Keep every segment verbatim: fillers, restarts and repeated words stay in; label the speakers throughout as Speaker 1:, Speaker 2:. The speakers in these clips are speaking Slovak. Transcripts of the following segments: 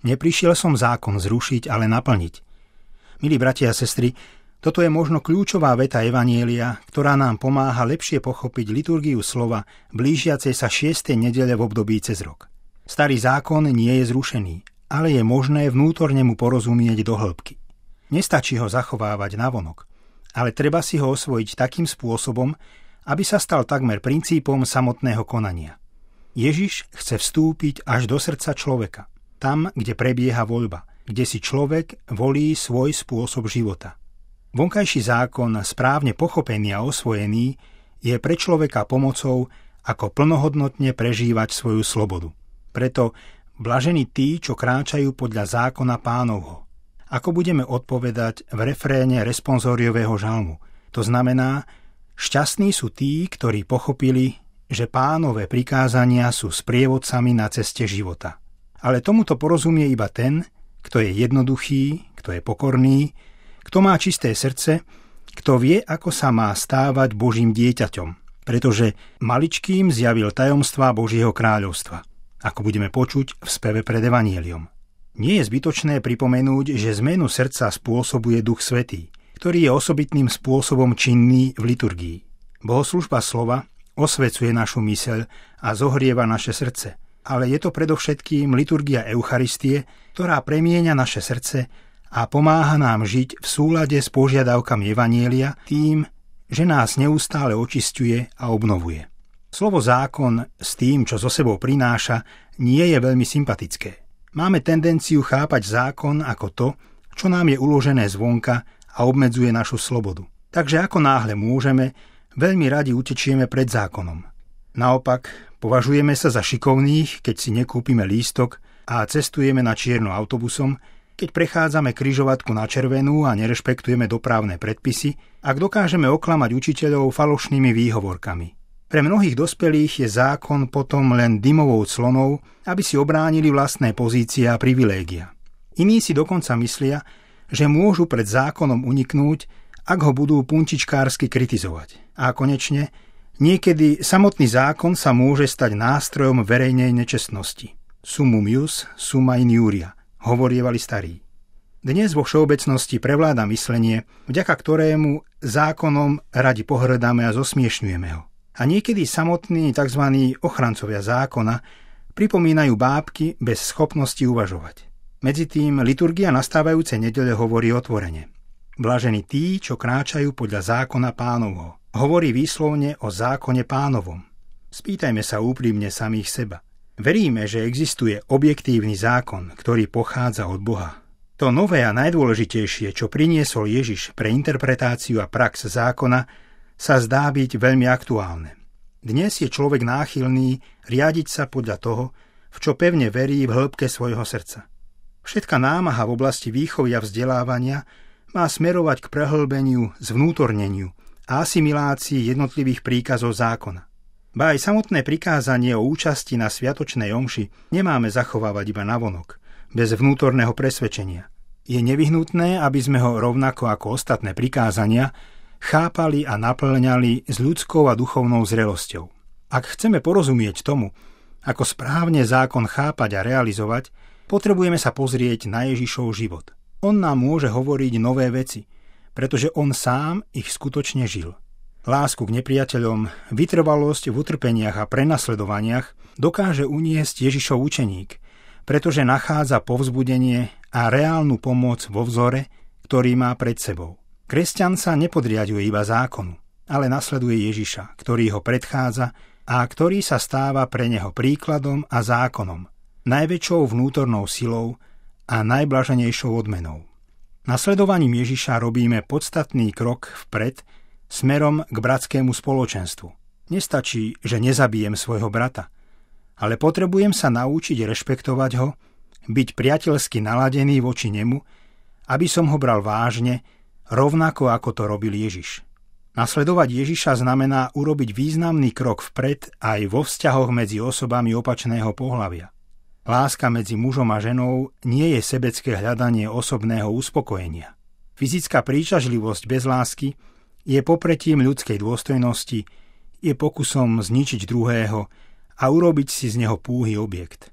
Speaker 1: Neprišiel som zákon zrušiť, ale naplniť. Milí bratia a sestry, toto je možno kľúčová veta Evanjelia, ktorá nám pomáha lepšie pochopiť liturgiu slova blížiacej sa šiestej nedele v období cez rok. Starý zákon nie je zrušený, ale je možné vnútorne mu porozumieť do hĺbky. Nestačí ho zachovávať navonok, ale treba si ho osvojiť takým spôsobom, aby sa stal takmer princípom samotného konania. Ježiš chce vstúpiť až do srdca človeka, tam, kde prebieha voľba, kde si človek volí svoj spôsob života. Vonkajší zákon, správne pochopený a osvojený, je pre človeka pomocou, ako plnohodnotne prežívať svoju slobodu. Preto blažení tí, čo kráčajú podľa zákona Pánovho. Ako budeme odpovedať v refréne responsoriového žalmu. To znamená, šťastní sú tí, ktorí pochopili, že Pánové prikázania sú sprievodcami na ceste života. Ale tomuto porozumie iba ten, kto je jednoduchý, kto je pokorný, kto má čisté srdce, kto vie, ako sa má stávať Božím dieťaťom, pretože maličkým zjavil tajomstvá Božieho kráľovstva, ako budeme počuť v speve pred Evanjeliom. Nie je zbytočné pripomenúť, že zmenu srdca spôsobuje Duch Svätý, ktorý je osobitným spôsobom činný v liturgii. Bohoslužba slova osvecuje našu myseľ a zohrieva naše srdce, ale je to predovšetkým liturgia Eucharistie, ktorá premieňa naše srdce a pomáha nám žiť v súlade s požiadavkami Evanjelia tým, že nás neustále očisťuje a obnovuje. Slovo zákon s tým, čo so sebou prináša, nie je veľmi sympatické. Máme tendenciu chápať zákon ako to, čo nám je uložené zvonka a obmedzuje našu slobodu. Takže ako náhle môžeme, veľmi radi utečieme pred zákonom. Naopak, považujeme sa za šikovných, keď si nekúpime lístok a cestujeme na čierno autobusom, keď prechádzame križovatku na červenú a nerešpektujeme dopravné predpisy, ak dokážeme oklamať učiteľov falošnými výhovorkami. Pre mnohých dospelých je zákon potom len dymovou clonou, aby si obránili vlastné pozície a privilégia. Iní si dokonca myslia, že môžu pred zákonom uniknúť, ak ho budú punčičkársky kritizovať. A konečne, niekedy samotný zákon sa môže stať nástrojom verejnej nečestnosti. Summum ius, summa iniuria, hovorievali starí. Dnes vo všeobecnosti prevláda myslenie, vďaka ktorému zákonom radi pohrdáme a zosmiešňujeme ho. A niekedy samotní tzv. Ochrancovia zákona pripomínajú bábky bez schopnosti uvažovať. Medzitým liturgia nastávajúcej nedele hovorí otvorene. Blažení tí, čo kráčajú podľa zákona Pánovho. Hovorí výslovne o zákone Pánovom. Spýtajme sa úprimne samých seba. Veríme, že existuje objektívny zákon, ktorý pochádza od Boha. To nové a najdôležitejšie, čo priniesol Ježiš pre interpretáciu a prax zákona, sa zdá byť veľmi aktuálne. Dnes je človek náchylný riadiť sa podľa toho, v čo pevne verí v hĺbke svojho srdca. Všetká námaha v oblasti výchovy a vzdelávania má smerovať k prehlbeniu, zvnútorneniu a asimilácii jednotlivých príkazov zákona. Ba aj samotné prikázanie o účasti na sviatočnej omši nemáme zachovávať iba navonok, bez vnútorného presvedčenia. Je nevyhnutné, aby sme ho rovnako ako ostatné prikázania chápali a naplňali s ľudskou a duchovnou zrelosťou. Ak chceme porozumieť tomu, ako správne zákon chápať a realizovať, potrebujeme sa pozrieť na Ježišov život. On nám môže hovoriť nové veci, pretože on sám ich skutočne žil. Lásku k nepriateľom, vytrvalosť v utrpeniach a prenasledovaniach dokáže uniesť Ježišov učeník, pretože nachádza povzbudenie a reálnu pomoc vo vzore, ktorý má pred sebou. Kresťan sa nepodriaďuje iba zákonu, ale nasleduje Ježiša, ktorý ho predchádza a ktorý sa stáva pre neho príkladom a zákonom, najväčšou vnútornou silou a najblaženejšou odmenou. Nasledovaním Ježiša robíme podstatný krok vpred smerom k bratskému spoločenstvu. Nestačí, že nezabijem svojho brata, ale potrebujem sa naučiť rešpektovať ho, byť priateľsky naladený voči nemu, aby som ho bral vážne, rovnako ako to robil Ježiš. Nasledovať Ježiša znamená urobiť významný krok vpred aj vo vzťahoch medzi osobami opačného pohlavia. Láska medzi mužom a ženou nie je sebecké hľadanie osobného uspokojenia. Fyzická príťažlivosť bez lásky je popretím ľudskej dôstojnosti, je pokusom zničiť druhého a urobiť si z neho púhy objekt.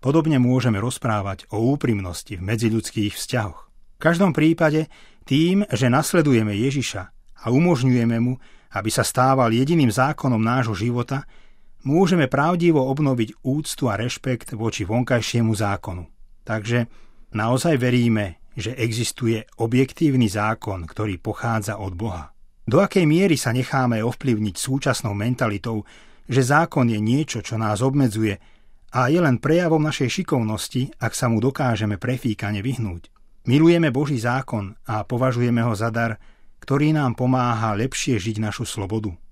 Speaker 1: Podobne môžeme rozprávať o úprimnosti v medziľudských vzťahoch. V každom prípade tým, že nasledujeme Ježiša a umožňujeme mu, aby sa stával jediným zákonom nášho života, môžeme pravdivo obnoviť úctu a rešpekt voči vonkajšiemu zákonu. Takže naozaj veríme, že existuje objektívny zákon, ktorý pochádza od Boha. Do akej miery sa necháme ovplyvniť súčasnou mentalitou, že zákon je niečo, čo nás obmedzuje a je len prejavom našej šikovnosti, ak sa mu dokážeme prefíkane vyhnúť. Milujeme Boží zákon a považujeme ho za dar, ktorý nám pomáha lepšie žiť našu slobodu.